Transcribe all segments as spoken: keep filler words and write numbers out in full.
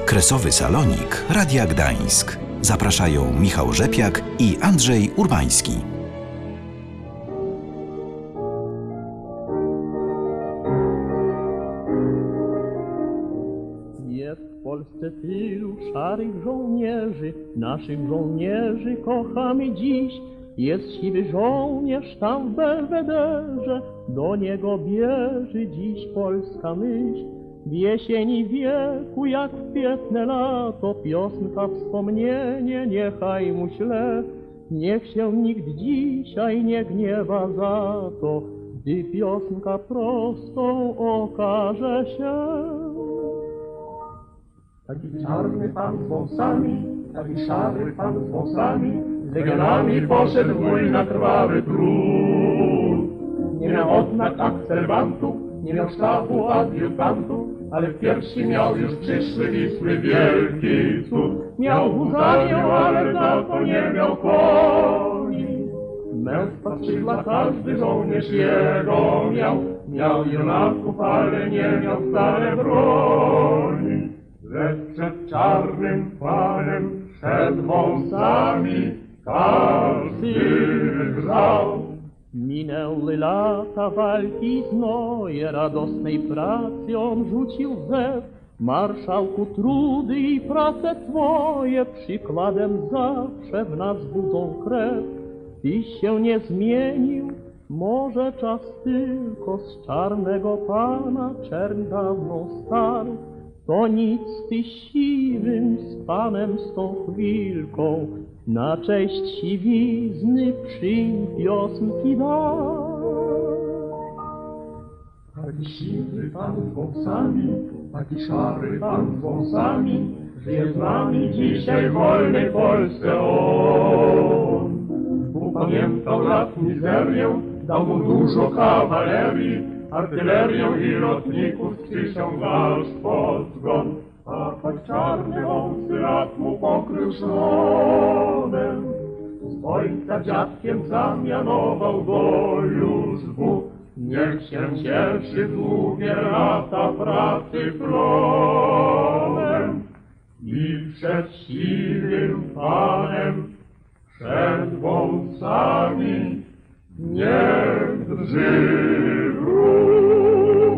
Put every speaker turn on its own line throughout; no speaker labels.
Kresowy Salonik Radia Gdańsk. Zapraszają Michał Rzepiak i Andrzej Urbański.
Jest w Polsce tylu szarych żołnierzy, naszych żołnierzy kochamy dziś. Jest siwy żołnierz tam w Belwederze, do niego bierze dziś polska myśl. W jesieni wieku, jak w kwietne lato, piosenka wspomnienie niechaj mu śle. Niech się nikt dzisiaj nie gniewa za to, gdy piosenka prostą okaże się.
Taki czarny pan z wąsami, taki szary pan z wąsami, z legionami poszedł mój na krwawy trud. Nie miał odnak akselwantów, nie miał sztabu adiutantów, ale w piersi miał już przyszły Wisły wielki cud. Miał huzarię, ale za to nie miał koni. Męstwa skrzydła każdy żołnierz jego miał. Miał junaków, ale nie miał wcale broni. Lecz przed czarnym panem, przed wąsami, każdy grzał.
Minęły lata walki znoje, radosnej pracy on rzucił zew. Marszałku, trudy i prace twoje przykładem zawsze w nas budzą krew. Tyś się nie zmienił, może czas tylko z czarnego pana czern dawno starł. To nic, ty siwym z panem z tą chwilką, na cześć siwizny przyjm piosenki dar.
Taki siwy pan z wąsami, taki szary pan z wąsami, żyje z nami dzisiaj w wolnej Polsce on. Upamiętał lat mizerię, dał mu dużo kawalerii, artylerię i lotników przysiągasz pod zgon. A choć czarny wąsy lat mu pokrył słowem, z ojca dziadkiem zamianował go już Bóg. Niech się cieszy długie lata pracy plodem i przed siwym panem, przed wąsami niech drży wróg.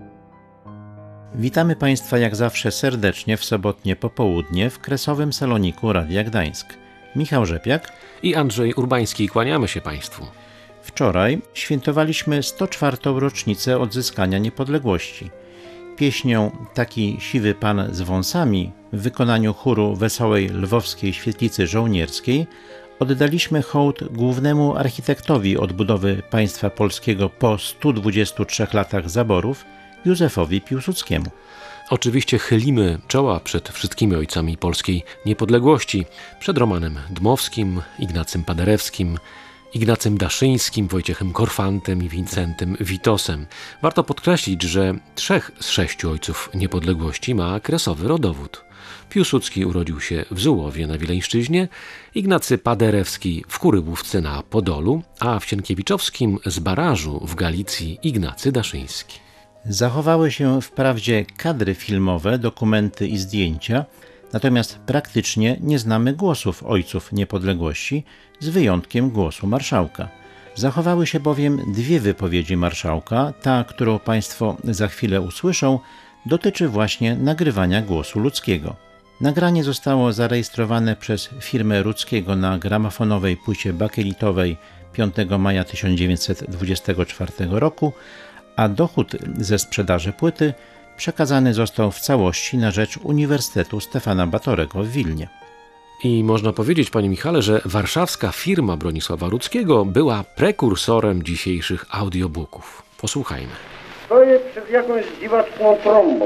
Witamy Państwa jak zawsze serdecznie w sobotnie popołudnie w Kresowym Saloniku Radia Gdańsk. Michał Rzepiak
i Andrzej Urbański, kłaniamy się Państwu.
Wczoraj świętowaliśmy sto czwartą rocznicę odzyskania niepodległości. Pieśnią Taki siwy pan z wąsami w wykonaniu chóru Wesołej Lwowskiej Świetlicy Żołnierskiej oddaliśmy hołd głównemu architektowi odbudowy państwa polskiego po stu dwudziestu trzech latach zaborów, Józefowi Piłsudskiemu.
Oczywiście chylimy czoła przed wszystkimi ojcami polskiej niepodległości, przed Romanem Dmowskim, Ignacym Paderewskim, Ignacym Daszyńskim, Wojciechem Korfantem i Wincentym Witosem. Warto podkreślić, że trzech z sześciu ojców niepodległości ma kresowy rodowód. Piłsudski urodził się w Zułowie na Wileńszczyźnie, Ignacy Paderewski w Kurybówce na Podolu, a w Sienkiewiczowskim z Barażu w Galicji Ignacy Daszyński.
Zachowały się wprawdzie kadry filmowe, dokumenty i zdjęcia, natomiast praktycznie nie znamy głosów ojców niepodległości, z wyjątkiem głosu marszałka. Zachowały się bowiem dwie wypowiedzi marszałka. Ta, którą Państwo za chwilę usłyszą, dotyczy właśnie nagrywania głosu ludzkiego. Nagranie zostało zarejestrowane przez firmę Rudzkiego na gramofonowej płycie bakelitowej piątego maja tysiąc dziewięćset dwudziestego czwartego roku, a dochód ze sprzedaży płyty przekazany został w całości na rzecz Uniwersytetu Stefana Batorego w Wilnie.
I można powiedzieć, panie Michale, że warszawska firma Bronisława Rudzkiego była prekursorem dzisiejszych audiobooków. Posłuchajmy.
Stoję przed jakąś dziwaczną trąbą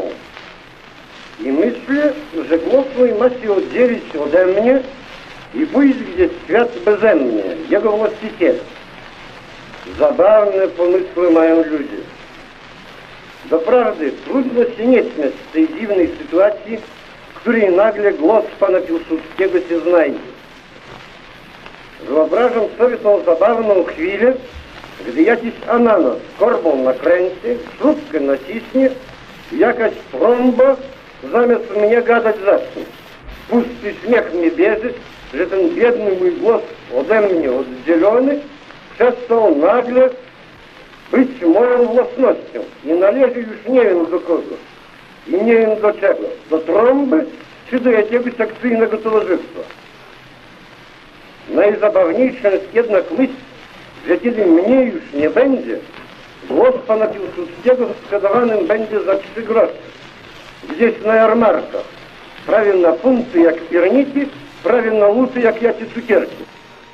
i myślę, że głos mój ma się oddzielić ode mnie i pójść gdzieś w świat beze mnie, jego właściciel. Zabawne pomysły mają ludzie. Doprawdy trudno się nie śmiać z tej dziwnej sytuacji, w której nagle głos pana Piłsudskiego się znajdzie. Wyobrażam sobie tą zabawną chwilę, gdy jakiś ananas korbą nakręci, śrubkę naciśnie i jakaś trąba zamiast mnie gadać zacznie. Pusty śmiech mnie bierze, że ten biedny mój głos ode mnie oddzielony przestał nagle być moją własnością i należy już nie wiem do kogo i nie wiem do czego, do trąby czy do jakiegoś akcyjnego towarzystwa. Najzabawniejsza jest jednak myśl, że kiedy mnie już nie będzie, głos pana Piłsudskiego sprzedawanym będzie za trzy grosze, gdzieś na jarmarkach, prawie na punty jak pierniki, prawie na łuty jak jakie cukierki.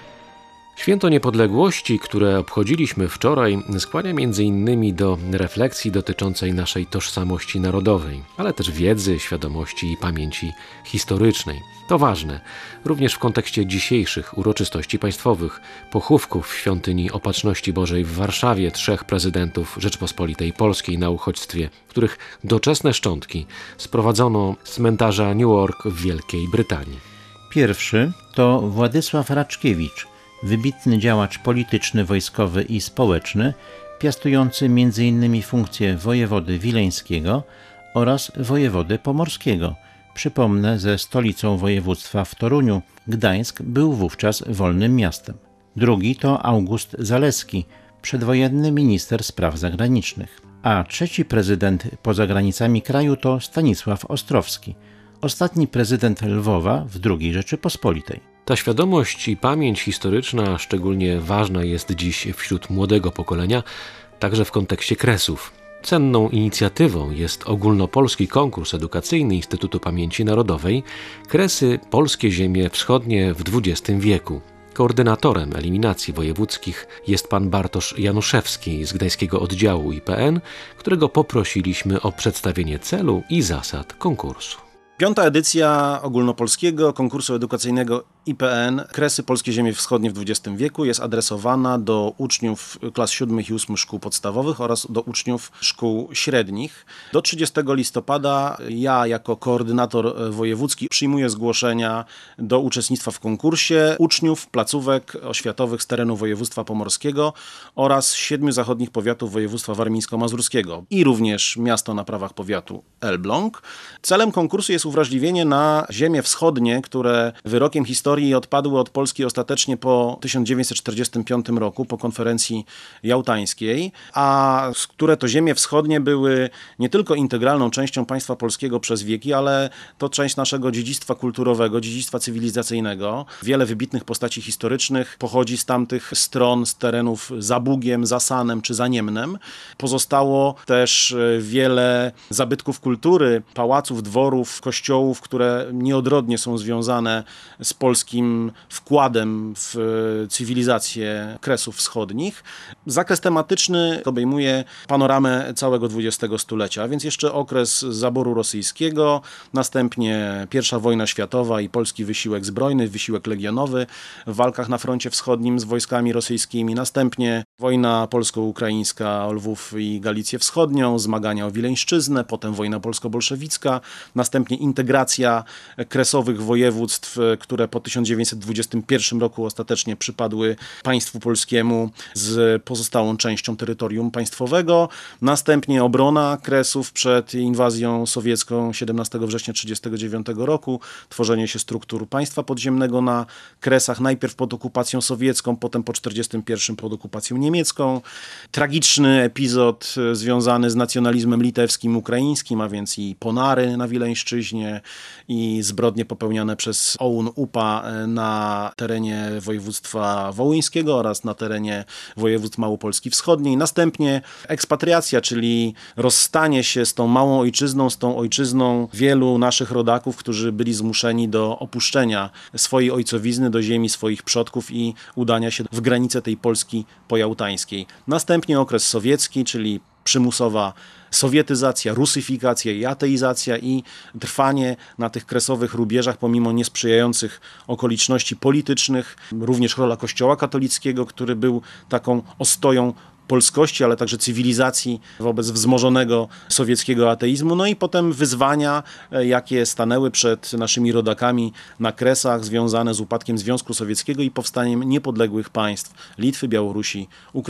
Święto Niepodległości, które obchodziliśmy wczoraj, skłania między innymi do refleksji dotyczącej naszej tożsamości narodowej, ale też wiedzy, świadomości i pamięci historycznej. To ważne, również w kontekście dzisiejszych uroczystości państwowych, pochówków w Świątyni Opatrzności Bożej w Warszawie trzech prezydentów Rzeczpospolitej Polskiej na uchodźstwie, których doczesne szczątki sprowadzono z cmentarza Newark w Wielkiej Brytanii.
Pierwszy to Władysław Raczkiewicz, wybitny działacz polityczny, wojskowy i społeczny, piastujący między innymi funkcję wojewody wileńskiego oraz wojewody pomorskiego. Przypomnę, ze stolicą województwa w Toruniu Gdańsk był wówczas wolnym miastem. Drugi to August Zaleski, przedwojenny minister spraw zagranicznych. A trzeci prezydent poza granicami kraju to Stanisław Ostrowski, ostatni prezydent Lwowa w drugiej Rzeczypospolitej.
Ta świadomość i pamięć historyczna szczególnie ważna jest dziś wśród młodego pokolenia, także w kontekście Kresów. Cenną inicjatywą jest ogólnopolski konkurs edukacyjny Instytutu Pamięci Narodowej Kresy – Polskie Ziemie Wschodnie w dwudziestym wieku. Koordynatorem eliminacji wojewódzkich jest pan Bartosz Januszewski z Gdańskiego Oddziału I P N, którego poprosiliśmy o przedstawienie celu i zasad konkursu.
Piąta edycja ogólnopolskiego konkursu edukacyjnego I P N Kresy Polskie Ziemie Wschodnie w dwudziestym wieku jest adresowana do uczniów klas siódmych i ósmych szkół podstawowych oraz do uczniów szkół średnich. Do trzydziestego listopada ja jako koordynator wojewódzki przyjmuję zgłoszenia do uczestnictwa w konkursie uczniów placówek oświatowych z terenu województwa pomorskiego oraz siedmiu zachodnich powiatów województwa warmińsko-mazurskiego i również miasto na prawach powiatu Elbląg. Celem konkursu jest uwrażliwienie na ziemie wschodnie, które wyrokiem historii odpadły od Polski ostatecznie po tysiąc dziewięćset czterdziestym piątym roku, po konferencji jałtańskiej, a które to ziemie wschodnie były nie tylko integralną częścią państwa polskiego przez wieki, ale to część naszego dziedzictwa kulturowego, dziedzictwa cywilizacyjnego. Wiele wybitnych postaci historycznych pochodzi z tamtych stron, z terenów za Bugiem, za Sanem czy za Niemnem. Pozostało też wiele zabytków kultury, pałaców, dworów, kościołów, które nieodrodnie są związane z polskim wkładem w cywilizację Kresów Wschodnich. Zakres tematyczny obejmuje panoramę całego dwudziestego stulecia, więc jeszcze okres zaboru rosyjskiego, następnie pierwsza wojna światowa i polski wysiłek zbrojny, wysiłek legionowy w walkach na froncie wschodnim z wojskami rosyjskimi, następnie wojna polsko-ukraińska o Lwów i Galicję Wschodnią, zmagania o Wileńszczyznę, potem wojna polsko-bolszewicka, następnie integracja kresowych województw, które po tysiąc dziewięćset dwudziestym pierwszym roku ostatecznie przypadły państwu polskiemu z pozostałą częścią terytorium państwowego. Następnie obrona Kresów przed inwazją sowiecką siedemnastego września tysiąc dziewięćset trzydziestego dziewiątego roku, tworzenie się struktur państwa podziemnego na Kresach, najpierw pod okupacją sowiecką, potem po tysiąc dziewięćset czterdziestym pierwszym pod okupacją niemiecką. Tragiczny epizod związany z nacjonalizmem litewskim, ukraińskim, a więc i ponary na Wileńszczyźnie i zbrodnie popełniane przez O U N U P A na terenie województwa wołyńskiego oraz na terenie województw Małopolski Wschodniej. Następnie ekspatriacja, czyli rozstanie się z tą małą ojczyzną, z tą ojczyzną wielu naszych rodaków, którzy byli zmuszeni do opuszczenia swojej ojcowizny, do ziemi swoich przodków i udania się w granice tej Polski pojałtańskiej. Następnie okres sowiecki, czyli przymusowa sowietyzacja, rusyfikacja i ateizacja i trwanie na tych kresowych rubieżach pomimo niesprzyjających okoliczności politycznych, również rola Kościoła katolickiego, który był taką ostoją polskości, ale także cywilizacji wobec wzmożonego sowieckiego ateizmu. No i potem wyzwania, jakie stanęły przed naszymi rodakami na Kresach, związane z upadkiem Związku Sowieckiego i powstaniem niepodległych państw Litwy, Białorusi, Ukrainy.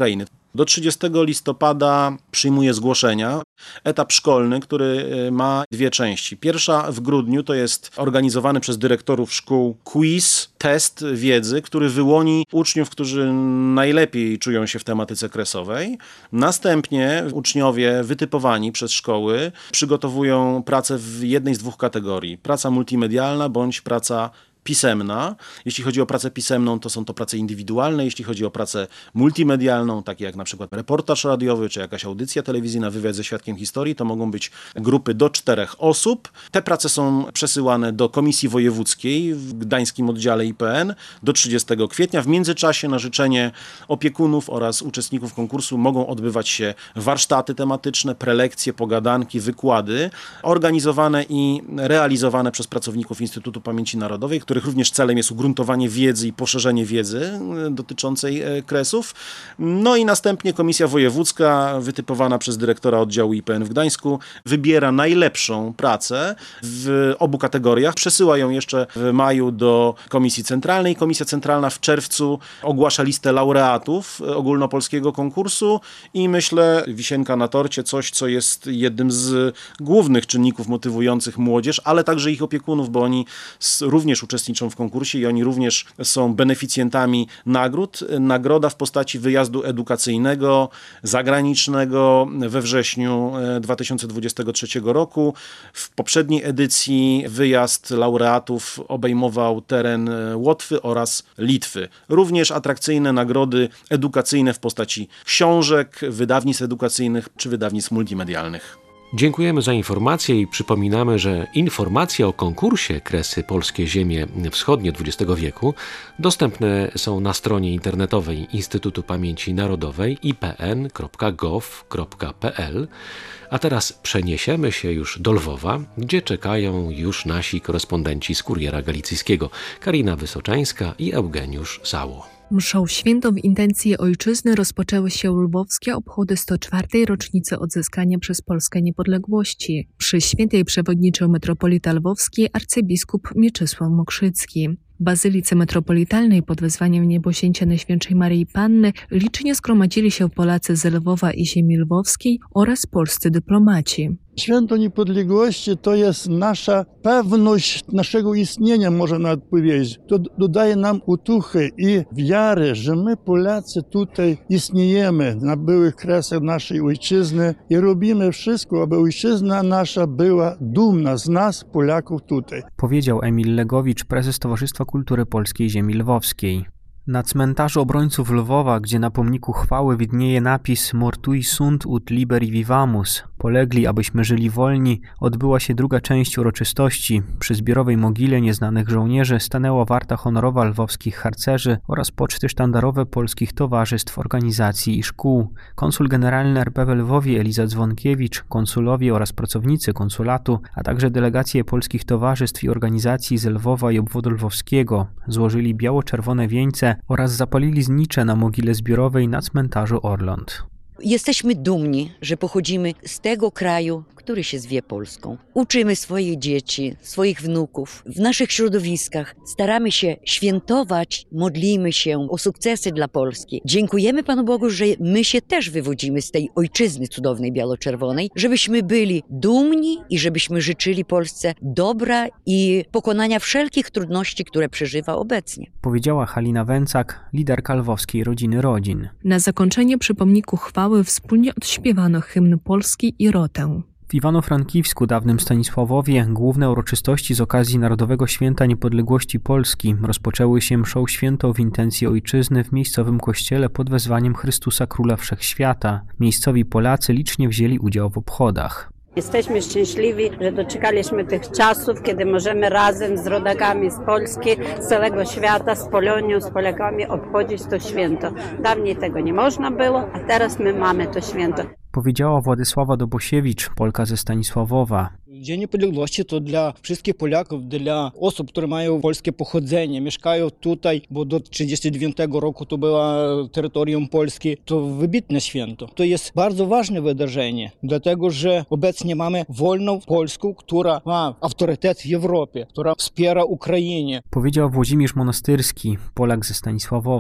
Do trzydziestego listopada przyjmuje zgłoszenia. Etap szkolny, który ma dwie części. Pierwsza w grudniu to jest organizowany przez dyrektorów szkół quiz, test wiedzy, który wyłoni uczniów, którzy najlepiej czują się w tematyce kresowej. Następnie uczniowie wytypowani przez szkoły przygotowują pracę w jednej z dwóch kategorii. Praca multimedialna bądź praca pisemna. Jeśli chodzi o pracę pisemną, to są to prace indywidualne. Jeśli chodzi o pracę multimedialną, takie jak na przykład reportaż radiowy, czy jakaś audycja telewizyjna, wywiad ze świadkiem historii, to mogą być grupy do czterech osób. Te prace są przesyłane do Komisji Wojewódzkiej w gdańskim oddziale I P N do trzydziestego kwietnia. W międzyczasie na życzenie opiekunów oraz uczestników konkursu mogą odbywać się warsztaty tematyczne, prelekcje, pogadanki, wykłady, organizowane i realizowane przez pracowników Instytutu Pamięci Narodowej, których również celem jest ugruntowanie wiedzy i poszerzenie wiedzy dotyczącej kresów. No i następnie Komisja Wojewódzka, wytypowana przez dyrektora oddziału I P N w Gdańsku, wybiera najlepszą pracę w obu kategoriach. Przesyła ją jeszcze w maju do Komisji Centralnej. Komisja Centralna w czerwcu ogłasza listę laureatów ogólnopolskiego konkursu i myślę, wisienka na torcie, coś, co jest jednym z głównych czynników motywujących młodzież, ale także ich opiekunów, bo oni również uczestniczą w konkursie i oni również są beneficjentami nagród. Nagroda w postaci wyjazdu edukacyjnego, zagranicznego we wrześniu dwa tysiące dwudziestego trzeciego roku. W poprzedniej edycji wyjazd laureatów obejmował teren Łotwy oraz Litwy. Również atrakcyjne nagrody edukacyjne w postaci książek, wydawnictw edukacyjnych czy wydawnictw multimedialnych.
Dziękujemy za informację i przypominamy, że informacje o konkursie Kresy Polskie Ziemie Wschodnie dwudziestego wieku dostępne są na stronie internetowej Instytutu Pamięci Narodowej i p n kropka gov kropka p l. A teraz przeniesiemy się już do Lwowa, gdzie czekają już nasi korespondenci z Kuriera Galicyjskiego, Karina Wysoczańska i Eugeniusz Zało.
Mszą świętą w intencji ojczyzny rozpoczęły się lwowskie obchody sto czwartej rocznicy odzyskania przez Polskę niepodległości. Przy świętej przewodniczył metropolita lwowski arcybiskup Mieczysław Mokrzycki. W Bazylice Metropolitalnej pod wezwaniem Niebosięcia Najświętszej Maryi Panny licznie zgromadzili się Polacy z Lwowa i ziemi lwowskiej oraz polscy dyplomaci.
Święto Niepodległości to jest nasza pewność naszego istnienia, można nawet powiedzieć. To dodaje nam otuchy i wiary, że my Polacy tutaj istniejemy na byłych kresach naszej ojczyzny i robimy wszystko, aby ojczyzna nasza była dumna z nas, Polaków tutaj.
Powiedział Emil Legowicz, prezes Towarzystwa Kultury Polskiej Ziemi Lwowskiej. Na cmentarzu obrońców Lwowa, gdzie na pomniku chwały widnieje napis Mortui sunt ut liberi vivamus, polegli, abyśmy żyli wolni, odbyła się druga część uroczystości. Przy zbiorowej mogile nieznanych żołnierzy stanęła warta honorowa lwowskich harcerzy oraz poczty sztandarowe polskich towarzystw, organizacji i szkół. Konsul generalny R P w Lwowie Eliza Dzwonkiewicz, konsulowie oraz pracownicy konsulatu, a także delegacje polskich towarzystw i organizacji z Lwowa i obwodu lwowskiego złożyli biało-czerwone wieńce oraz zapalili znicze na mogile zbiorowej na cmentarzu Orląt.
Jesteśmy dumni, że pochodzimy z tego kraju, który się zwie Polską. Uczymy swoje dzieci, swoich wnuków w naszych środowiskach. Staramy się świętować, modlimy się o sukcesy dla Polski. Dziękujemy Panu Bogu, że my się też wywodzimy z tej ojczyzny cudownej biało-czerwonej, żebyśmy byli dumni i żebyśmy życzyli Polsce dobra i pokonania wszelkich trudności, które przeżywa obecnie.
Powiedziała Halina Węcak, liderka lwowskiej rodziny rodzin.
Na zakończenie przy pomniku chwały wspólnie odśpiewano hymn polski i rotę.
W Iwano-Frankiwsku, dawnym Stanisławowie, główne uroczystości z okazji Narodowego Święta Niepodległości Polski rozpoczęły się mszą świętą w intencji ojczyzny w miejscowym kościele pod wezwaniem Chrystusa Króla Wszechświata. Miejscowi Polacy licznie wzięli udział w obchodach.
Jesteśmy szczęśliwi, że doczekaliśmy tych czasów, kiedy możemy razem z rodakami z Polski, z całego świata, z Polonią, z Polakami obchodzić to święto. Dawniej tego nie można było, a teraz my mamy to święto.
Powiedziała Władysława Dobosiewicz, Polka ze Stanisławowa.
Dzień Niepodległości to dla wszystkich Polaków, dla osób, które mają polskie pochodzenie, mieszkają tutaj, bo do trzydziestego dziewiątego roku to było terytorium Polski. To wybitne święto. To jest bardzo ważne wydarzenie, dlatego że obecnie mamy wolną Polskę, która ma autorytet w Europie, która wspiera Ukrainę.
Powiedział Włodzimierz Monastyrski, Polak ze Stanisławowa.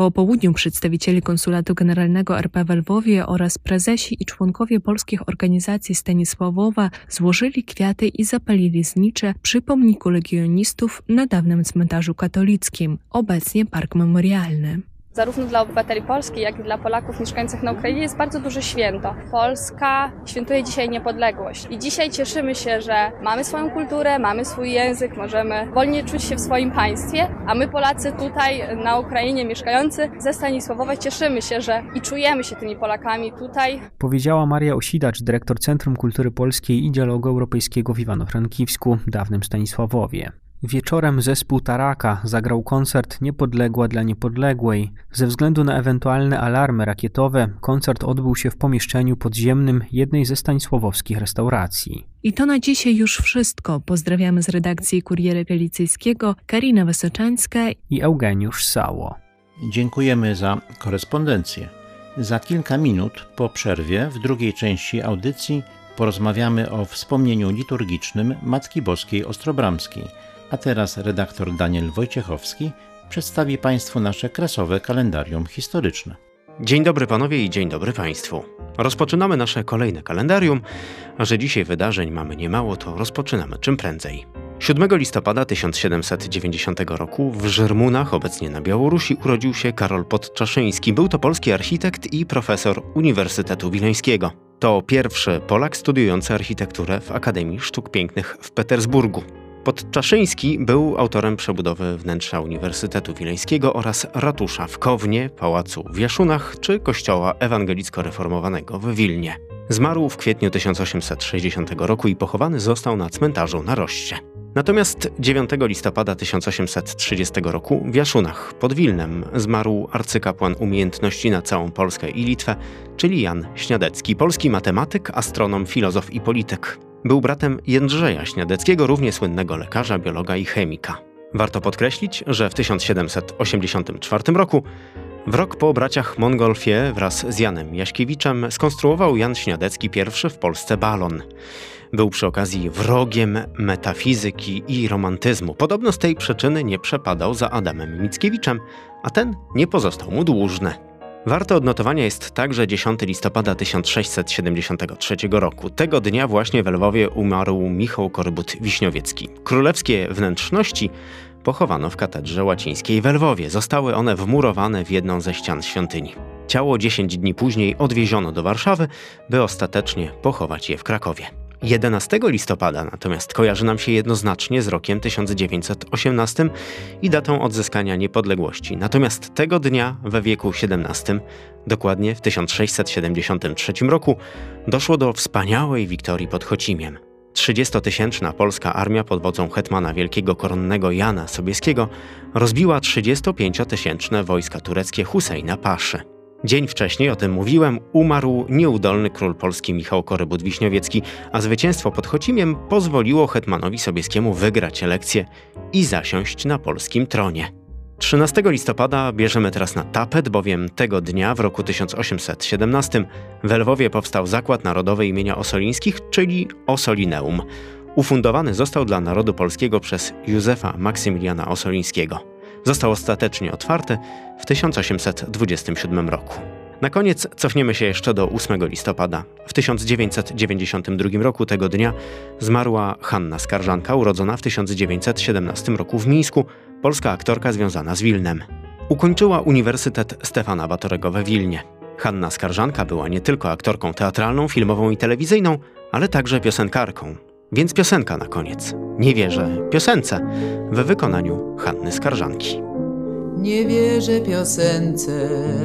Po południu przedstawiciele Konsulatu Generalnego R P w Lwowie oraz prezesi i członkowie polskich organizacji Stanisławowa złożyli kwiaty i zapalili znicze przy pomniku legionistów na dawnym cmentarzu katolickim, obecnie park memorialny.
Zarówno dla obywateli Polski, jak i dla Polaków mieszkających na Ukrainie jest bardzo duże święto. Polska świętuje dzisiaj niepodległość i dzisiaj cieszymy się, że mamy swoją kulturę, mamy swój język, możemy wolnie czuć się w swoim państwie, a my Polacy tutaj na Ukrainie mieszkający ze Stanisławowa cieszymy się, że i czujemy się tymi Polakami tutaj.
Powiedziała Maria Osidacz, dyrektor Centrum Kultury Polskiej i Dialogu Europejskiego w Iwano-Frankivsku, dawnym Stanisławowie. Wieczorem zespół Taraka zagrał koncert Niepodległa dla Niepodległej. Ze względu na ewentualne alarmy rakietowe, koncert odbył się w pomieszczeniu podziemnym jednej ze stanisławowskich restauracji.
I to na dzisiaj już wszystko. Pozdrawiamy z redakcji Kuriera Galicyjskiego Karina Wysoczańska
i Eugeniusz Sało.
Dziękujemy za korespondencję. Za kilka minut po przerwie w drugiej części audycji porozmawiamy o wspomnieniu liturgicznym Matki Boskiej Ostrobramskiej. A teraz redaktor Daniel Wojciechowski przedstawi Państwu nasze krasowe kalendarium historyczne.
Dzień dobry panowie i dzień dobry Państwu. Rozpoczynamy nasze kolejne kalendarium, a że dzisiaj wydarzeń mamy niemało, to rozpoczynamy czym prędzej. siódmego listopada tysiąc siedemset dziewięćdziesiątego roku w Żermunach, obecnie na Białorusi, urodził się Karol Podczaszyński. Był to polski architekt i profesor Uniwersytetu Wileńskiego. To pierwszy Polak studiujący architekturę w Akademii Sztuk Pięknych w Petersburgu. Podczaszyński był autorem przebudowy wnętrza Uniwersytetu Wileńskiego oraz ratusza w Kownie, pałacu w Jaszunach czy kościoła ewangelicko-reformowanego w Wilnie. Zmarł w kwietniu tysiąc osiemset sześćdziesiątego roku i pochowany został na cmentarzu na Roście. Natomiast dziewiątego listopada tysiąc osiemset trzydziestego roku w Jaszunach pod Wilnem zmarł arcykapłan umiejętności na całą Polskę i Litwę, czyli Jan Śniadecki, polski matematyk, astronom, filozof i polityk. Był bratem Jędrzeja Śniadeckiego, równie słynnego lekarza, biologa i chemika. Warto podkreślić, że w tysiąc siedemset osiemdziesiątym czwartym roku, w rok po braciach Montgolfier wraz z Janem Jaśkiewiczem, skonstruował Jan Śniadecki pierwszy w Polsce balon. Był przy okazji wrogiem metafizyki i romantyzmu. Podobno z tej przyczyny nie przepadał za Adamem Mickiewiczem, a ten nie pozostał mu dłużny. Warte odnotowania jest także dziesiątego listopada tysiąc sześćset siedemdziesiątego trzeciego roku. Tego dnia właśnie w Lwowie umarł Michał Korbut-Wiśniowiecki. Królewskie wnętrzności pochowano w katedrze łacińskiej w Lwowie. Zostały one wmurowane w jedną ze ścian świątyni. Ciało dziesięć dni później odwieziono do Warszawy, by ostatecznie pochować je w Krakowie. jedenastego listopada natomiast kojarzy nam się jednoznacznie z rokiem tysiąc dziewięćset osiemnastym i datą odzyskania niepodległości. Natomiast tego dnia we wieku siedemnastym, dokładnie w tysiąc sześćset siedemdziesiątym trzecim roku, doszło do wspaniałej wiktorii pod Chocimiem. trzydziestotysięczna polska armia pod wodzą hetmana wielkiego koronnego Jana Sobieskiego rozbiła trzydziestopięciotysięczne wojska tureckie Husejna Paszy. Dzień wcześniej, o tym mówiłem, umarł nieudolny król polski Michał Korbut-Wiśniowiecki, a zwycięstwo pod Chocimiem pozwoliło hetmanowi Sobieskiemu wygrać elekcję i zasiąść na polskim tronie. trzynastego listopada bierzemy teraz na tapet, bowiem tego dnia w roku tysiąc osiemset siedemnastym w Lwowie powstał Zakład Narodowy imienia Ossolińskich, czyli Ossolineum. Ufundowany został dla narodu polskiego przez Józefa Maksymiliana Ossolińskiego. Został ostatecznie otwarty w tysiąc osiemset dwudziestym siódmym roku. Na koniec cofniemy się jeszcze do ósmego listopada. W tysiąc dziewięćset dziewięćdziesiątym drugim roku tego dnia zmarła Hanna Skarżanka, urodzona w tysiąc dziewięćset siedemnastym roku w Mińsku, polska aktorka związana z Wilnem. Ukończyła Uniwersytet Stefana Batorego we Wilnie. Hanna Skarżanka była nie tylko aktorką teatralną, filmową i telewizyjną, ale także piosenkarką. Więc piosenka na koniec. Nie wierzę piosence w wykonaniu Hanny Skarżanki.
Nie wierzę piosence,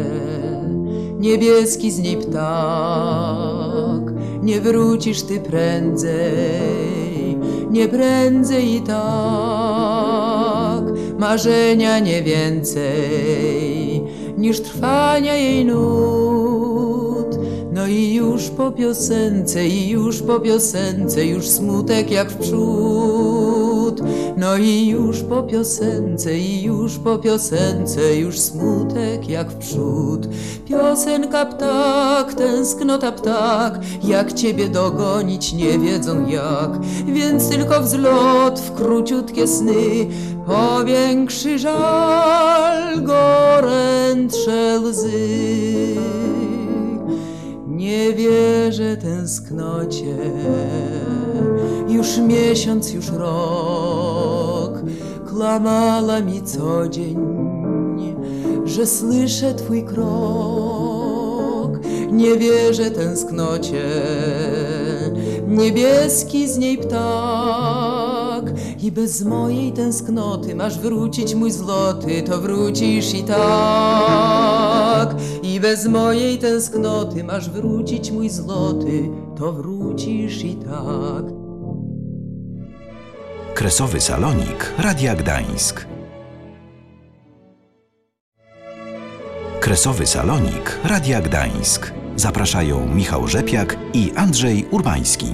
niebieski z niej ptak, nie wrócisz ty prędzej, nie prędzej i tak. Marzenia nie więcej niż trwania jej nut. No i już po piosence, i już po piosence, już smutek jak w przód. No i już po piosence, i już po piosence, już smutek jak w przód. Piosenka ptak, tęsknota ptak, jak ciebie dogonić nie wiedzą jak. Więc tylko wzlot w króciutkie sny, powiększy żal, gorętsze łzy. Nie wierzę tęsknocie, już miesiąc, już rok, kłamała mi co dzień, że słyszę twój krok. Nie wierzę tęsknocie, niebieski z niej ptak. I bez mojej tęsknoty masz wrócić mój złoty, to wrócisz i tak. I bez mojej tęsknoty masz wrócić mój złoty, to wrócisz i tak.
Kresowy Salonik Radia Gdańsk. Kresowy Salonik Radia Gdańsk. Zapraszają Michał Rzepiak i Andrzej Urbański.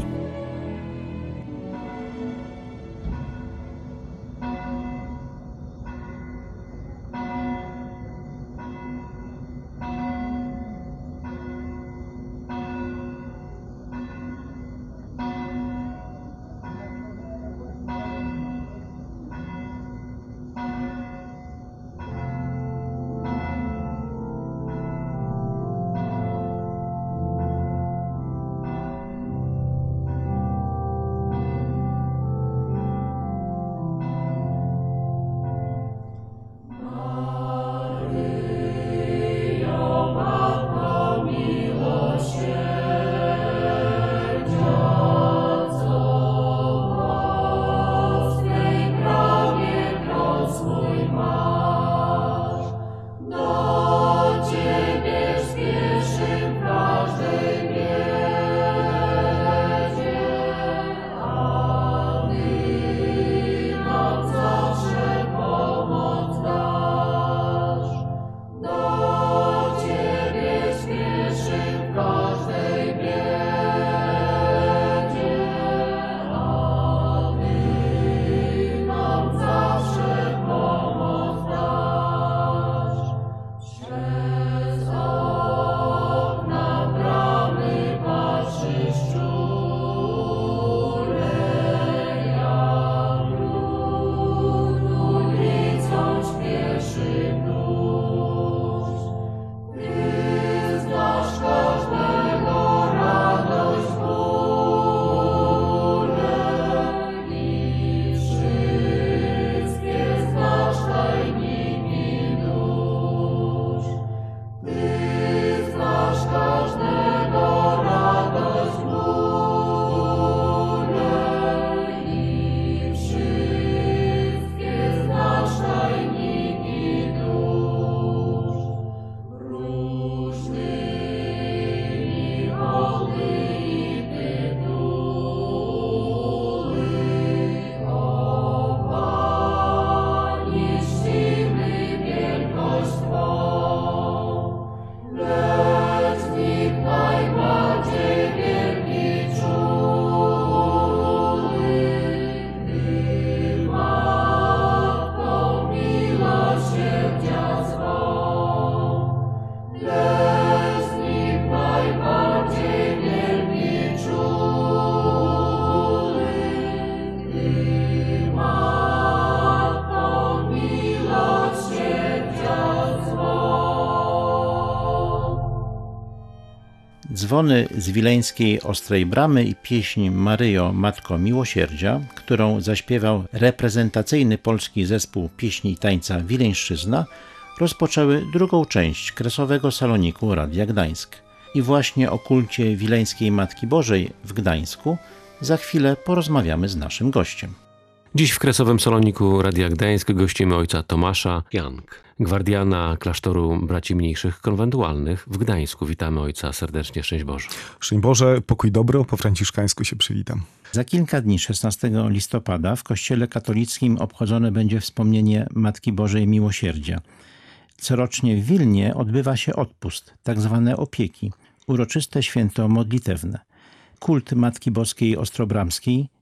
Dzwony z wileńskiej Ostrej Bramy i pieśń Maryjo, Matko Miłosierdzia, którą zaśpiewał reprezentacyjny polski zespół pieśni i tańca Wileńszczyzna, rozpoczęły drugą część Kresowego Saloniku Radia Gdańsk. I właśnie o kulcie wileńskiej Matki Bożej w Gdańsku za chwilę porozmawiamy z naszym gościem.
Dziś w Kresowym Saloniku Radia Gdańsk gościmy ojca Tomasza Jank, gwardiana klasztoru braci mniejszych konwentualnych w Gdańsku. Witamy ojca serdecznie, szczęść Boże.
Szczęść Boże, pokój dobry, po franciszkańsku się przywitam.
Za kilka dni, szesnastego listopada, w kościele katolickim obchodzone będzie wspomnienie Matki Bożej Miłosierdzia. Corocznie w Wilnie odbywa się odpust, tak zwane opieki, uroczyste święto modlitewne. Kult Matki Boskiej Ostrobramskiej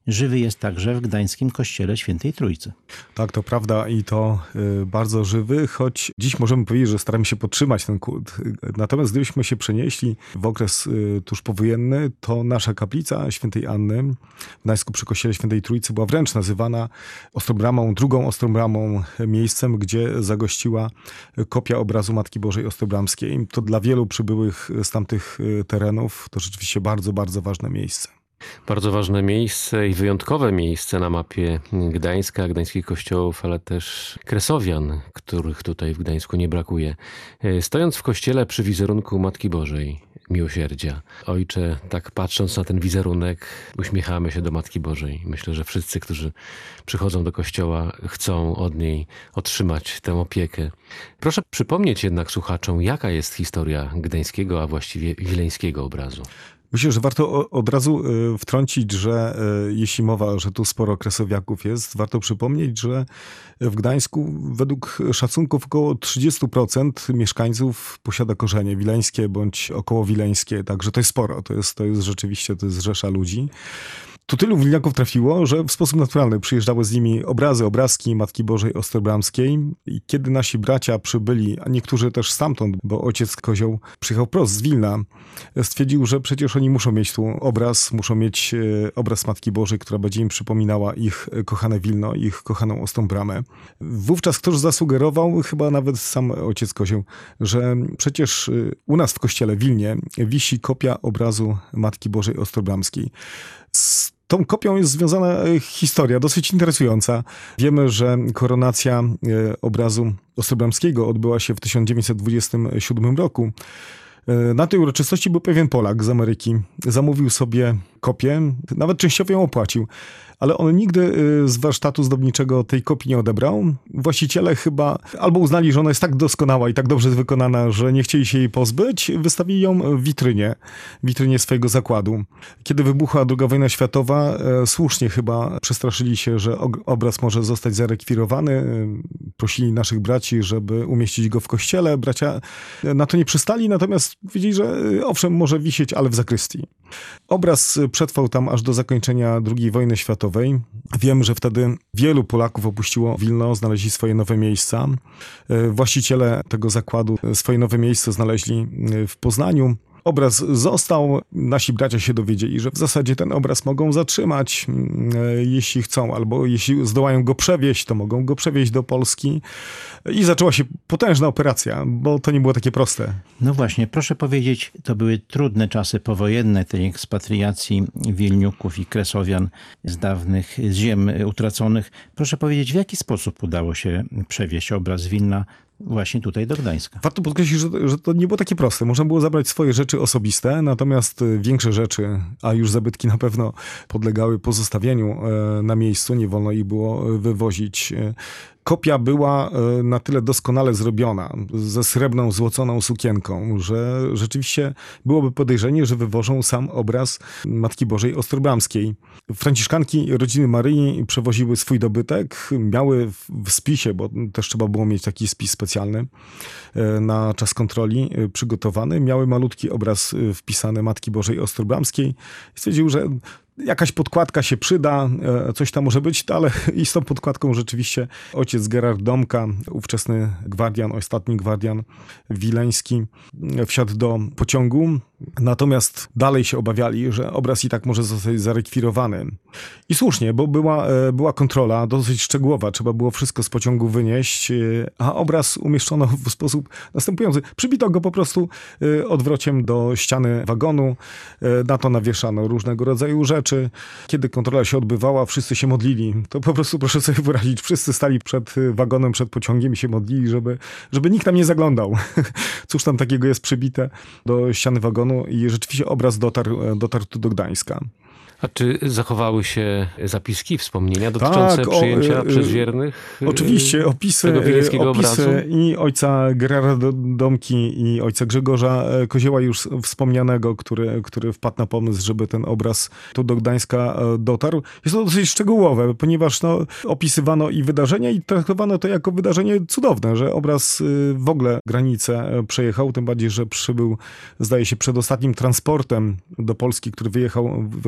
żywy jest także w gdańskim kościele Świętej Trójcy.
Tak, to prawda i to y, bardzo żywy, choć dziś możemy powiedzieć, że staramy się podtrzymać ten kult. Natomiast gdybyśmy się przenieśli w okres y, tuż powojenny, to nasza kaplica Świętej Anny w Gdańsku przy kościele Świętej Trójcy była wręcz nazywana Ostrobramą, drugą Ostrobramą, miejscem, gdzie zagościła kopia obrazu Matki Bożej Ostrobramskiej. To dla wielu przybyłych z tamtych terenów to rzeczywiście bardzo, bardzo ważne miejsce.
Bardzo ważne miejsce i wyjątkowe miejsce na mapie Gdańska, gdańskich kościołów, ale też kresowian, których tutaj w Gdańsku nie brakuje. Stojąc w kościele przy wizerunku Matki Bożej Miłosierdzia, ojcze, tak patrząc na ten wizerunek, uśmiechamy się do Matki Bożej. Myślę, że wszyscy, którzy przychodzą do kościoła, chcą od niej otrzymać tę opiekę. Proszę przypomnieć jednak słuchaczom, jaka jest historia gdańskiego, a właściwie wileńskiego obrazu.
Myślę, że warto od razu wtrącić, że jeśli mowa, że tu sporo kresowiaków jest, warto przypomnieć, że w Gdańsku według szacunków około trzydzieści procent mieszkańców posiada korzenie wileńskie bądź okołowileńskie, także to jest sporo, to jest, to jest rzeczywiście, to jest rzesza ludzi. Tu tylu wilniaków trafiło, że w sposób naturalny przyjeżdżały z nimi obrazy, obrazki Matki Bożej Ostrobramskiej i kiedy nasi bracia przybyli, a niektórzy też stamtąd, bo ojciec Kozioł przyjechał prost z Wilna, stwierdził, że przecież oni muszą mieć tu obraz, muszą mieć obraz Matki Bożej, która będzie im przypominała ich kochane Wilno, ich kochaną Ostrobramę. Wówczas ktoś zasugerował, chyba nawet sam ojciec Kozioł, że przecież u nas w kościele w Wilnie wisi kopia obrazu Matki Bożej Ostrobramskiej. Z tą kopią jest związana historia dosyć interesująca. Wiemy, że koronacja obrazu Ostrobramskiego odbyła się w tysiąc dziewięćset dwudziestym siódmym roku. Na tej uroczystości był pewien Polak z Ameryki. Zamówił sobie kopię, nawet częściowo ją opłacił, ale on nigdy z warsztatu zdobniczego tej kopii nie odebrał. Właściciele chyba albo uznali, że ona jest tak doskonała i tak dobrze wykonana, że nie chcieli się jej pozbyć, wystawili ją w witrynie, w witrynie swojego zakładu. Kiedy wybuchła druga wojna światowa, słusznie chyba przestraszyli się, że obraz może zostać zarekwirowany. Prosili naszych braci, żeby umieścić go w kościele. Bracia na to nie przystali, natomiast wiedzieli, że owszem, może wisieć, ale w zakrystii. Obraz przetrwał tam aż do zakończenia drugiej wojny światowej. Wiem, że wtedy wielu Polaków opuściło Wilno, znaleźli swoje nowe miejsca. Właściciele tego zakładu swoje nowe miejsce znaleźli w Poznaniu. Obraz został, nasi bracia się dowiedzieli, że w zasadzie ten obraz mogą zatrzymać, jeśli chcą, albo jeśli zdołają go przewieźć, to mogą go przewieźć do Polski. I zaczęła się potężna operacja, bo to nie było takie proste.
No właśnie, proszę powiedzieć, to były trudne czasy powojenne tej ekspatriacji Wilniuków i Kresowian z dawnych ziem utraconych. Proszę powiedzieć, w jaki sposób udało się przewieźć obraz z Wilna właśnie tutaj do Gdańska?
Warto podkreślić, że, że to nie było takie proste. Można było zabrać swoje rzeczy osobiste, natomiast większe rzeczy, a już zabytki na pewno podlegały pozostawieniu na miejscu, nie wolno ich było wywozić. Kopia była na tyle doskonale zrobiona, ze srebrną, złoconą sukienką, że rzeczywiście byłoby podejrzenie, że wywożą sam obraz Matki Bożej Ostrobramskiej. Franciszkanki rodziny Maryi przewoziły swój dobytek, miały w spisie, bo też trzeba było mieć taki spis specjalny na czas kontroli przygotowany, miały malutki obraz wpisany Matki Bożej Ostrobramskiej. Stwierdził, że jakaś podkładka się przyda, coś tam może być, ale i z tą podkładką rzeczywiście ojciec Gerard Domka, ówczesny gwardian, ostatni gwardian wileński, wsiadł do pociągu. Natomiast dalej się obawiali, że obraz i tak może zostać zarekwirowany. I słusznie, bo była, była kontrola dosyć szczegółowa, trzeba było wszystko z pociągu wynieść, a obraz umieszczono w sposób następujący. Przybito go po prostu odwrociem do ściany wagonu, na to nawieszano różnego rodzaju rzeczy. Kiedy kontrola się odbywała, wszyscy się modlili. To po prostu proszę sobie wyrazić, wszyscy stali przed wagonem, przed pociągiem i się modlili, żeby, żeby nikt tam nie zaglądał. Cóż tam takiego jest przybite do ściany wagonu i rzeczywiście obraz dotarł, dotarł tu do Gdańska.
A czy zachowały się zapiski, wspomnienia dotyczące tak, przyjęcia o, przez wiernych?
Oczywiście, opisy,
tego wileńskiego
opisy
obrazu?
I ojca Gerarda Domki i ojca Grzegorza Kozioła już wspomnianego, który, który wpadł na pomysł, żeby ten obraz tu do Gdańska dotarł. Jest to dosyć szczegółowe, ponieważ no, opisywano i wydarzenia i traktowano to jako wydarzenie cudowne, że obraz w ogóle granicę przejechał, tym bardziej, że przybył, zdaje się, przed ostatnim transportem do Polski, który wyjechał, wyjechał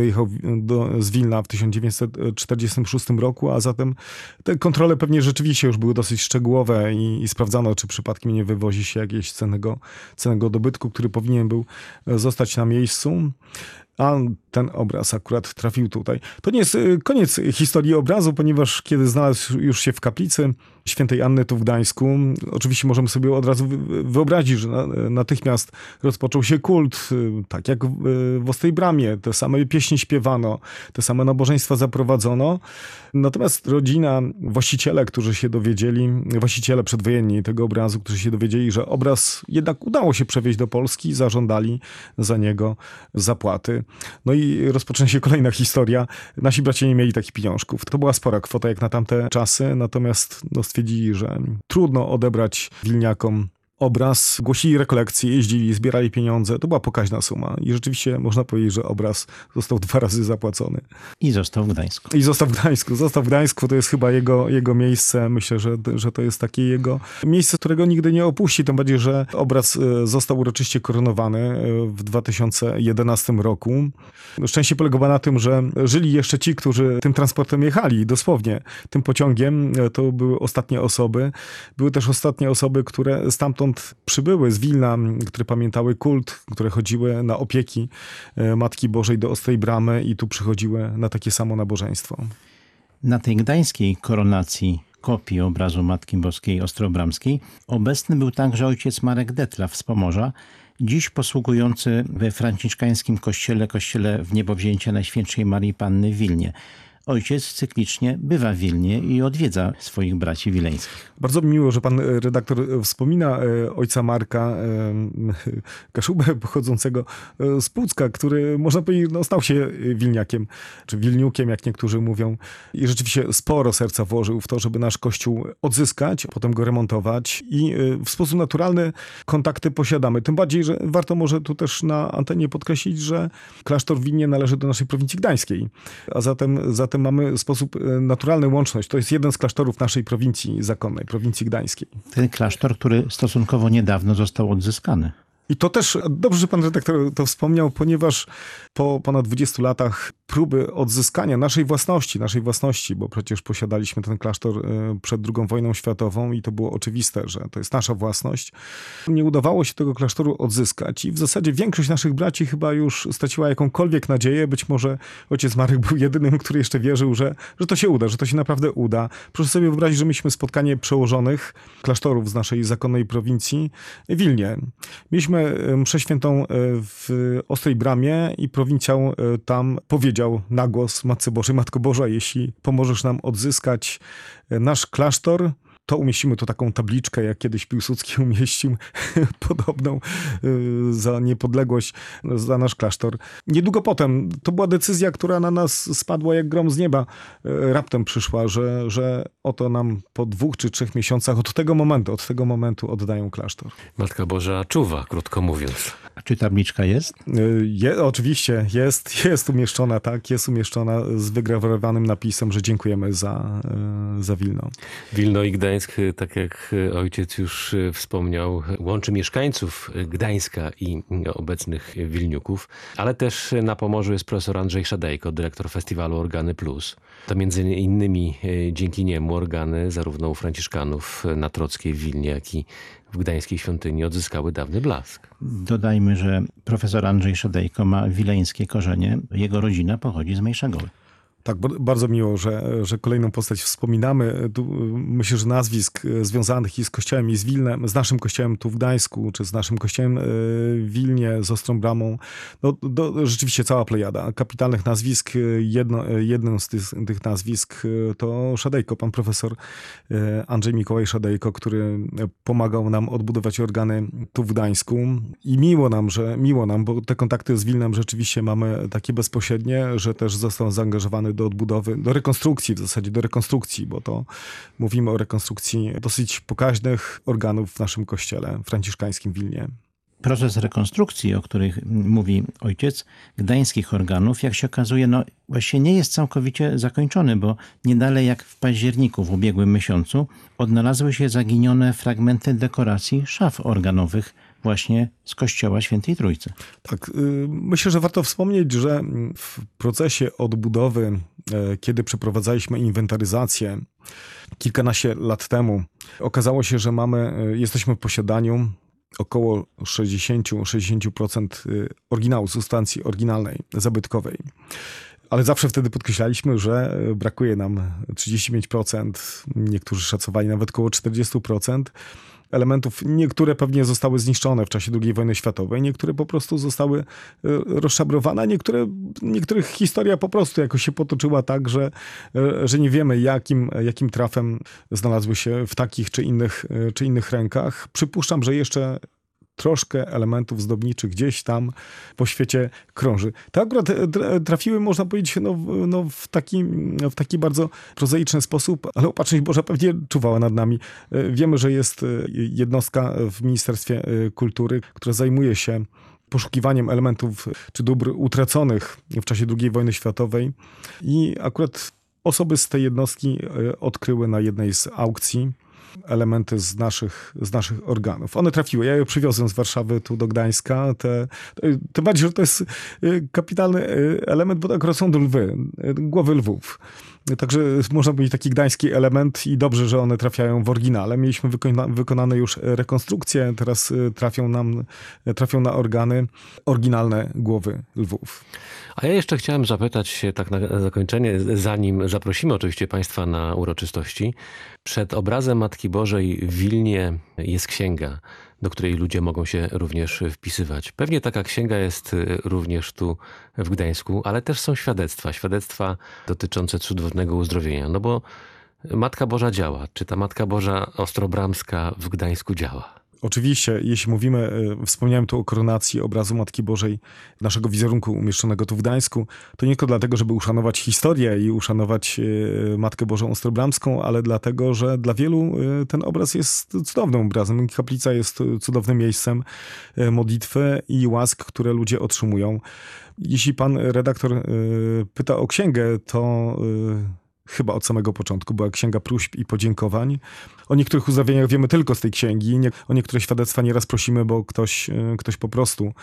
do, z Wilna w tysiąc dziewięćset czterdziestym szóstym roku, a zatem te kontrole pewnie rzeczywiście już były dosyć szczegółowe i, i sprawdzano, czy przypadkiem nie wywozi się jakiegoś cennego, cennego dobytku, który powinien był zostać na miejscu. A ten obraz akurat trafił tutaj. To nie jest koniec historii obrazu, ponieważ kiedy znalazł już się w kaplicy świętej Anny tu w Gdańsku, oczywiście możemy sobie od razu wyobrazić, że natychmiast rozpoczął się kult, tak jak w Ostrej Bramie. Te same pieśni śpiewano, te same nabożeństwa zaprowadzono. Natomiast rodzina, właściciele, którzy się dowiedzieli, właściciele przedwojenni tego obrazu, którzy się dowiedzieli, że obraz jednak udało się przewieźć do Polski, zażądali za niego zapłaty. No i rozpoczyna się kolejna historia. Nasi bracia nie mieli takich pieniążków. To była spora kwota jak na tamte czasy, natomiast no, stwierdzili, że trudno odebrać wilniakom obraz. Głosili rekolekcje, jeździli, zbierali pieniądze. To była pokaźna suma i rzeczywiście można powiedzieć, że obraz został dwa razy zapłacony.
I został w Gdańsku.
I został w Gdańsku. Został w Gdańsku, to jest chyba jego, jego miejsce. Myślę, że, że to jest takie jego miejsce, którego nigdy nie opuści. Tym bardziej, że obraz został uroczyście koronowany w dwa tysiące jedenastym roku. Szczęście polegało na tym, że żyli jeszcze ci, którzy tym transportem jechali. Dosłownie tym pociągiem. To były ostatnie osoby. Były też ostatnie osoby, które stamtąd przybyły z Wilna, które pamiętały kult, które chodziły na opieki Matki Bożej do Ostrej Bramy i tu przychodziły na takie samo nabożeństwo.
Na tej gdańskiej koronacji kopii obrazu Matki Boskiej Ostrobramskiej obecny był także ojciec Marek Detlaw z Pomorza, dziś posługujący we franciszkańskim kościele, kościele Wniebowzięcia Najświętszej Maryi Panny w Wilnie. Ojciec cyklicznie bywa w Wilnie i odwiedza swoich braci wileńskich.
Bardzo mi miło, że pan redaktor wspomina ojca Marka Kaszubę, pochodzącego z Pucka, który, można powiedzieć, no, stał się wilniakiem, czy wilniukiem, jak niektórzy mówią. I rzeczywiście sporo serca włożył w to, żeby nasz kościół odzyskać, potem go remontować i w sposób naturalny kontakty posiadamy. Tym bardziej, że warto może tu też na antenie podkreślić, że klasztor w Wilnie należy do naszej prowincji gdańskiej, a zatem, zatem mamy w sposób naturalny łączność. To jest jeden z klasztorów naszej prowincji zakonnej, prowincji gdańskiej.
Ten klasztor, który stosunkowo niedawno został odzyskany.
I to też dobrze, że pan redaktor to wspomniał, ponieważ po ponad dwudziestu latach próby odzyskania naszej własności, naszej własności, bo przecież posiadaliśmy ten klasztor przed drugą wojną światową i to było oczywiste, że to jest nasza własność, nie udawało się tego klasztoru odzyskać i w zasadzie większość naszych braci chyba już straciła jakąkolwiek nadzieję. Być może ojciec Marek był jedynym, który jeszcze wierzył, że, że to się uda, że to się naprawdę uda. Proszę sobie wyobrazić, że mieliśmy spotkanie przełożonych klasztorów z naszej zakonnej prowincji w Wilnie. Mieliśmy mszę świętą w Ostrej Bramie i prowincjał tam powiedział na głos Matce Bożej: Matko Boża, jeśli pomożesz nam odzyskać nasz klasztor, to umieścimy tu taką tabliczkę, jak kiedyś Piłsudski umieścił podobną za niepodległość, za nasz klasztor. Niedługo potem to była decyzja, która na nas spadła jak grom z nieba. Raptem przyszła, że, że oto nam po dwóch czy trzech miesiącach od tego momentu, od tego momentu oddają klasztor.
Matka Boża czuwa, krótko mówiąc.
A czy tabliczka jest?
Je, oczywiście, jest, jest umieszczona, tak, jest umieszczona z wygrawerowanym napisem, że dziękujemy za, za Wilno.
Wilno i Gdańsk, tak jak ojciec już wspomniał, łączy mieszkańców Gdańska i obecnych wilniuków, ale też na Pomorzu jest profesor Andrzej Szadejko, dyrektor festiwalu Organy Plus. To między innymi dzięki niemu organy zarówno u franciszkanów na Trockiej w Wilnie, jak i w gdańskiej świątyni odzyskały dawny blask.
Dodajmy, że profesor Andrzej Szadejko ma wileńskie korzenie. Jego rodzina pochodzi z Mejszagoły.
Tak, bardzo miło, że, że kolejną postać wspominamy. Tu myślę, że nazwisk związanych i z kościołem, i z Wilnem, z naszym kościołem tu w Gdańsku, czy z naszym kościołem w Wilnie, z Ostrą Bramą. No, do, rzeczywiście cała plejada kapitalnych nazwisk. Jedno, jednym z tych, tych nazwisk to Szadejko, pan profesor Andrzej Mikołaj Szadejko, który pomagał nam odbudować organy tu w Gdańsku. I miło nam, że miło nam, bo te kontakty z Wilnem rzeczywiście mamy takie bezpośrednie, że też został zaangażowany do odbudowy, do rekonstrukcji w zasadzie, do rekonstrukcji, bo to mówimy o rekonstrukcji dosyć pokaźnych organów w naszym kościele franciszkańskim w Wilnie.
Proces rekonstrukcji, o których mówi ojciec, gdańskich organów, jak się okazuje, no właśnie nie jest całkowicie zakończony, bo nie dalej jak w październiku w ubiegłym miesiącu odnalazły się zaginione fragmenty dekoracji szaf organowych właśnie z kościoła Świętej Trójcy.
Tak, myślę, że warto wspomnieć, że w procesie odbudowy, kiedy przeprowadzaliśmy inwentaryzację kilkanaście lat temu, okazało się, że mamy, jesteśmy w posiadaniu około sześćdziesiąt do sześćdziesięciu procent oryginału, substancji oryginalnej, zabytkowej. Ale zawsze wtedy podkreślaliśmy, że brakuje nam trzydzieści pięć procent, niektórzy szacowali nawet około czterdzieści procent elementów. Niektóre pewnie zostały zniszczone w czasie drugiej wojny światowej, niektóre po prostu zostały rozszabrowane, niektóre, niektórych historia po prostu jakoś się potoczyła tak, że, że nie wiemy jakim, jakim trafem znalazły się w takich czy innych, czy innych rękach. Przypuszczam, że jeszcze troszkę elementów zdobniczych gdzieś tam po świecie krąży. To akurat trafiły, można powiedzieć, no, no w, taki, w taki bardzo prozaiczny sposób, ale Opatrzność Boża pewnie czuwała nad nami. Wiemy, że jest jednostka w Ministerstwie Kultury, która zajmuje się poszukiwaniem elementów czy dóbr utraconych w czasie drugiej wojny światowej i akurat osoby z tej jednostki odkryły na jednej z aukcji elementy z naszych, z naszych organów. One trafiły. Ja je przywiozłem z Warszawy tu do Gdańska. Te, tym bardziej, że to jest kapitalny element, bo to akurat są lwy, głowy lwów. Także można powiedzieć taki gdański element i dobrze, że one trafiają w oryginale. Mieliśmy wykona, wykonane już rekonstrukcje, teraz trafią nam, trafią na organy oryginalne głowy lwów.
A ja jeszcze chciałem zapytać się tak na zakończenie, zanim zaprosimy oczywiście Państwa na uroczystości. Przed obrazem Matki Bożej w Wilnie jest księga, do której ludzie mogą się również wpisywać. Pewnie taka księga jest również tu w Gdańsku, ale też są świadectwa. Świadectwa dotyczące cudownego uzdrowienia. No bo Matka Boża działa. Czy ta Matka Boża Ostrobramska w Gdańsku działa?
Oczywiście, jeśli mówimy, wspomniałem tu o koronacji obrazu Matki Bożej, naszego wizerunku umieszczonego tu w Gdańsku, to nie tylko dlatego, żeby uszanować historię i uszanować Matkę Bożą Ostrobramską, ale dlatego, że dla wielu ten obraz jest cudownym obrazem. Kaplica jest cudownym miejscem modlitwy i łask, które ludzie otrzymują. Jeśli pan redaktor pyta o księgę, to chyba od samego początku była księga próśb i podziękowań. O niektórych uzdrowieniach wiemy tylko z tej księgi. O niektóre świadectwa nieraz prosimy, bo ktoś, ktoś po prostu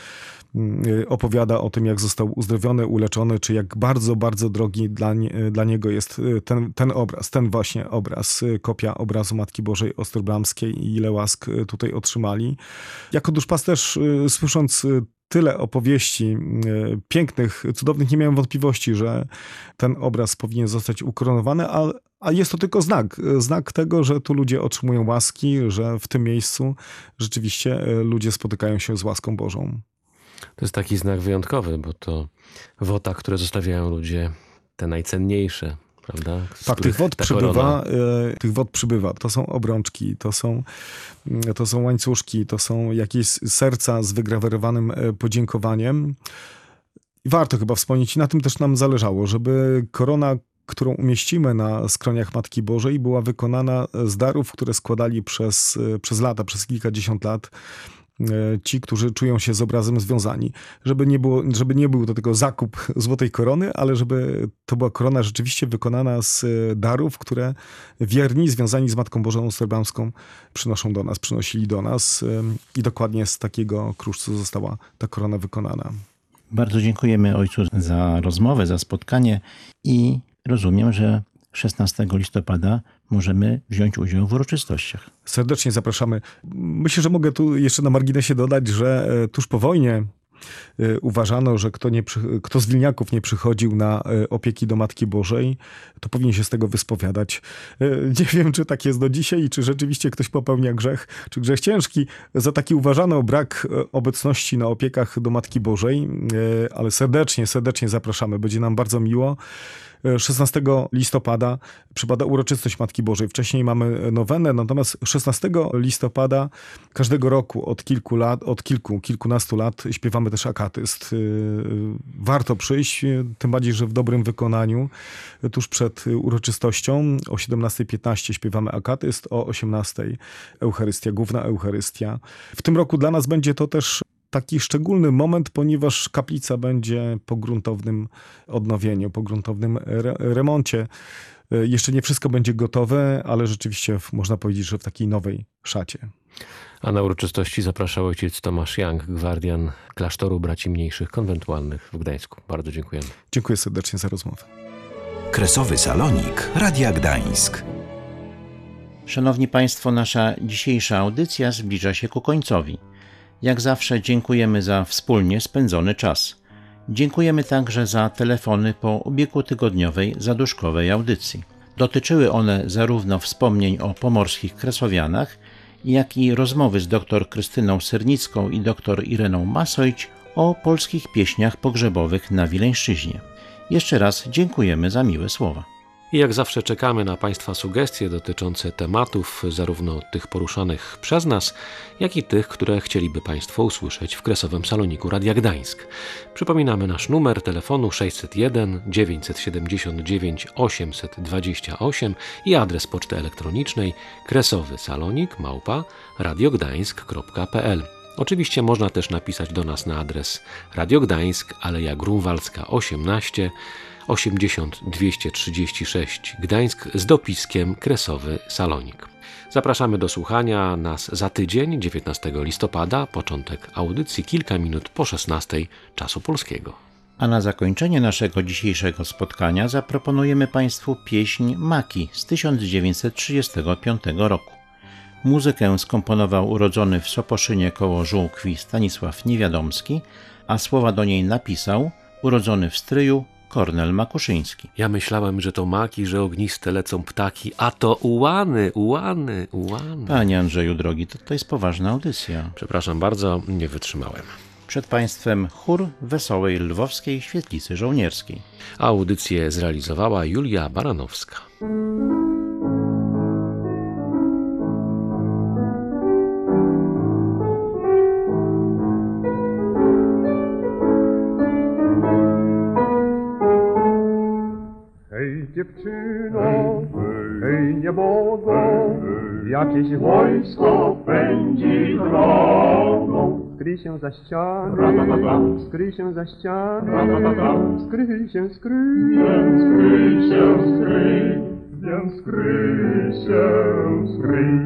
opowiada o tym, jak został uzdrowiony, uleczony, czy jak bardzo, bardzo drogi dla, nie, dla niego jest ten, ten obraz, ten właśnie obraz, kopia obrazu Matki Bożej Ostrobramskiej i ile łask tutaj otrzymali. Jako duszpasterz, słysząc tyle opowieści pięknych, cudownych, nie miałem wątpliwości, że ten obraz powinien zostać ukoronowany, a, a jest to tylko znak. Znak tego, że tu ludzie otrzymują łaski, że w tym miejscu rzeczywiście ludzie spotykają się z łaską Bożą.
To jest taki znak wyjątkowy, bo to wota, które zostawiają ludzie, te najcenniejsze, prawda? Z
tak, tych wod przybywa,
korona...
tych wod przybywa. To są obrączki, to są, to są łańcuszki, to są jakieś serca z wygrawerowanym podziękowaniem. I warto chyba wspomnieć, i na tym też nam zależało, żeby korona, którą umieścimy na skroniach Matki Bożej, była wykonana z darów, które składali przez, przez lata, przez kilkadziesiąt lat ci, którzy czują się z obrazem związani. Żeby nie, było, żeby nie był to tylko zakup złotej korony, ale żeby to była korona rzeczywiście wykonana z darów, które wierni, związani z Matką Bożą Ostrobramską przynoszą do nas, przynosili do nas i dokładnie z takiego kruszcu została ta korona wykonana.
Bardzo dziękujemy ojcu za rozmowę, za spotkanie i rozumiem, że szesnastego listopada możemy wziąć udział w uroczystościach.
Serdecznie zapraszamy. Myślę, że mogę tu jeszcze na marginesie dodać, że tuż po wojnie uważano, że kto, nie, kto z wilniaków nie przychodził na opieki do Matki Bożej, to powinien się z tego wyspowiadać. Nie wiem, czy tak jest do dzisiaj, czy rzeczywiście ktoś popełnia grzech, czy grzech ciężki. Za taki uważano brak obecności na opiekach do Matki Bożej, ale serdecznie, serdecznie zapraszamy. Będzie nam bardzo miło. szesnastego listopada przypada uroczystość Matki Bożej. Wcześniej mamy nowenę, natomiast szesnastego listopada każdego roku od kilku lat, od kilku, kilkunastu lat śpiewamy też akatyst. Warto przyjść, tym bardziej, że w dobrym wykonaniu. Tuż przed uroczystością o siedemnasta piętnaście śpiewamy akatyst, o osiemnastej Eucharystia, główna Eucharystia. W tym roku dla nas będzie to też taki szczególny moment, ponieważ kaplica będzie po gruntownym odnowieniu, po gruntownym re- remoncie. Jeszcze nie wszystko będzie gotowe, ale rzeczywiście można powiedzieć, że w takiej nowej szacie.
A na uroczystości zapraszał ojciec Tomasz Jank, gwardian klasztoru braci mniejszych konwentualnych w Gdańsku. Bardzo dziękujemy.
Dziękuję serdecznie za rozmowę.
Kresowy Salonik Radia Gdańsk.
Szanowni Państwo, nasza dzisiejsza audycja zbliża się ku końcowi. Jak zawsze dziękujemy za wspólnie spędzony czas. Dziękujemy także za telefony po ubiegłotygodniowej zaduszkowej audycji. Dotyczyły one zarówno wspomnień o pomorskich Kresowianach, jak i rozmowy z dr Krystyną Sernicką i dr Ireną Masojć o polskich pieśniach pogrzebowych na Wileńszczyźnie. Jeszcze raz dziękujemy za miłe słowa.
I jak zawsze czekamy na Państwa sugestie dotyczące tematów, zarówno tych poruszanych przez nas, jak i tych, które chcieliby Państwo usłyszeć w Kresowym Saloniku Radia Gdańsk. Przypominamy nasz numer telefonu sześćset jeden dziewięćset siedemdziesiąt dziewięć osiemset dwadzieścia osiem i adres poczty elektronicznej kresowy salonik małpa radiogdańsk kropka p l. Oczywiście można też napisać do nas na adres Radio Gdańsk, Aleja Grunwaldzka osiemnaście, osiemdziesiąt dwieście trzydzieści sześć Gdańsk z dopiskiem Kresowy Salonik. Zapraszamy do słuchania nas za tydzień, dziewiętnastego listopada, początek audycji kilka minut po szesnastej czasu polskiego.
A na zakończenie naszego dzisiejszego spotkania zaproponujemy Państwu pieśń Maki z tysiąc dziewięćset trzydziestego piątego roku. Muzykę skomponował urodzony w Soposzynie koło Żółkwi Stanisław Niewiadomski, a słowa do niej napisał urodzony w Stryju Kornel Makuszyński.
Ja myślałem, że to maki, że ogniste lecą ptaki, a to ułany, ułany, ułany.
Panie Andrzeju drogi, to, to jest poważna audycja.
Przepraszam bardzo, nie wytrzymałem.
Przed Państwem chór Wesołej Lwowskiej Świetlicy Żołnierskiej.
Audycję zrealizowała Julia Baranowska.
Dziewczyno, hej niebogo, jakieś wojsko pędzi drogą. Skryj się za ściany, skryj się za ściany, skryj się, skryj, więc skryj się, skryj, więc skryj się, skryj.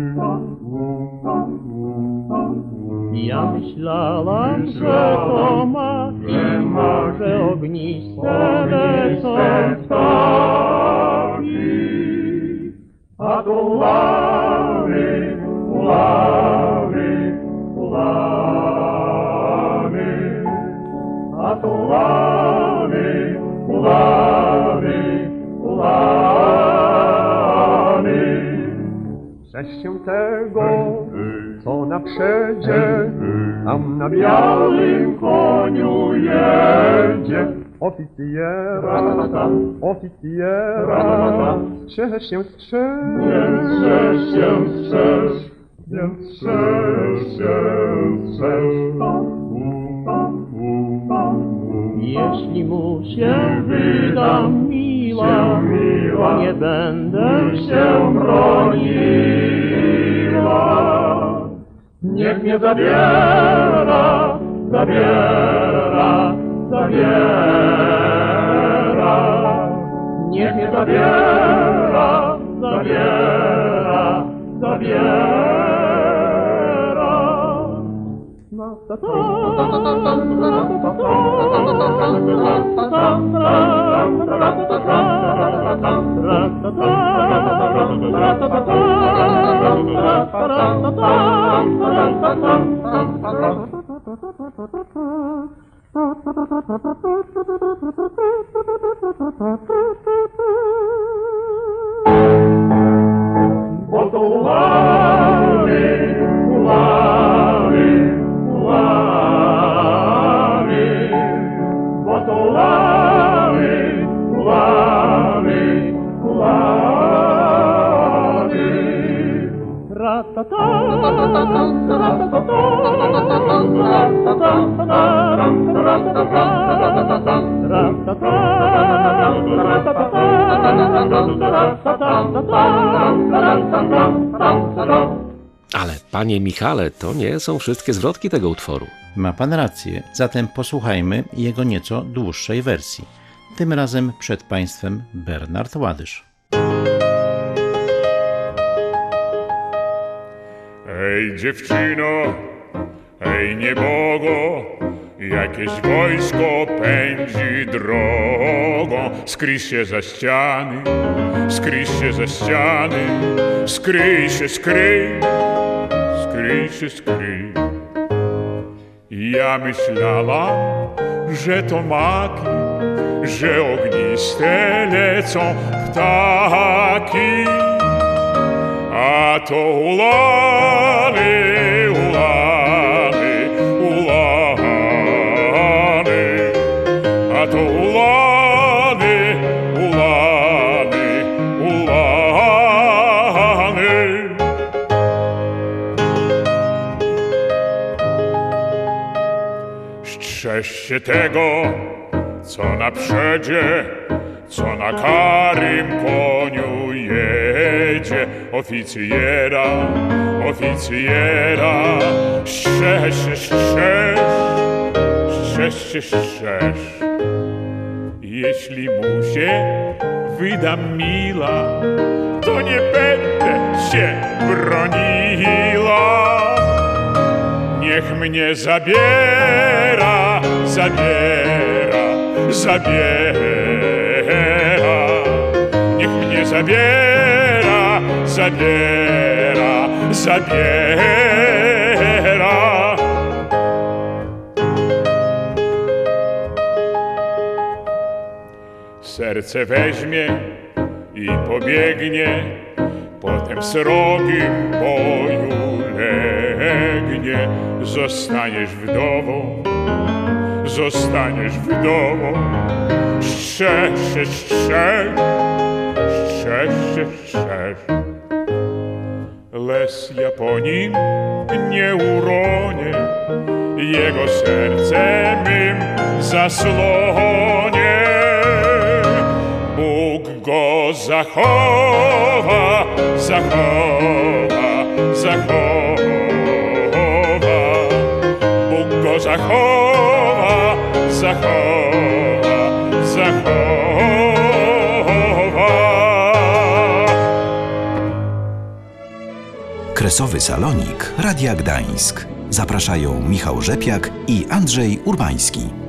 Ja myślałam, że to maki, że ogniste lecą ptaki,
a to łany, łany, łany, a to łany, łany, łany. Cześć się tego, co na przedzie, tam na białym koniu jedzie. Oficjera, oficjera, strzeż się, strzeż, więc strzeż się, strzeż, więc strzeż się, strzeż.
Jeśli mu się wydam miła, nie będę się broniła.
Niech mnie zabiera, zabiera, zabiera. Niech mnie zabiera, zabiera, zabiera. Bo to łany, łany, łany, bo to łany, łany, łany.
Ra-ta-ta,
Ale panie Michale, to nie są wszystkie zwrotki tego utworu.
Ma pan rację, zatem posłuchajmy jego nieco dłuższej wersji. Tym razem przed Państwem Bernard Ładysz.
Hej
dziewczyno, ej niebogo, jakieś wojsko pędzi drogą. Skryj się za ściany, skryj się za ściany, skryj się, skryj, skryj się, skryj. Ja myślałam, że to maki, że ogniste lecą ptaki, a to ulany, ulany, ulany, a to ulany, ulany, ulany. Strzeż się tego, co na przedzie, co na karym koniu jedzie. Oficjera, oficjera, strzeż się, strzeż, strzeż się, strzeż. Jeśli mu się wyda mila, to nie będę się broniła. Niech mnie zabiera, zabiera, zabiera. Niech mnie zabiera, zabiera, zabiera. Serce weźmie i pobiegnie, potem w srogim boju legnie. Zostaniesz wdową, zostaniesz wdową. Strzeż się, strzeż, strzeż się, strzeż. Les ja po nim nie uronie, jego serce mym zasłonie. Bóg go zachowa, zachowa, zachowa. Bóg go zachowa, zachowa, zachowa.
Kresowy Salonik Radia Gdańsk. Zapraszają Michał Rzepiak i Andrzej Urbański.